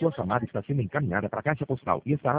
Sua chamada está sendo encaminhada para a caixa postal e estará